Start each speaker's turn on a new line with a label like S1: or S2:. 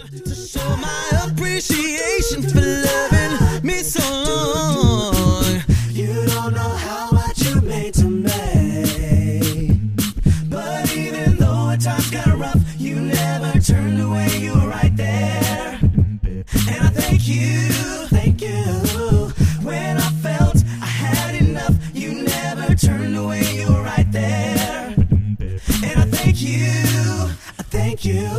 S1: To show my appreciation for loving me so long. You don't know how much you mean to me. But even though at times got rough, you never turned away, you were right there. And I thank you, thank you. When I felt I had enough, you never turned away, you were right there. And I thank you, I thank you.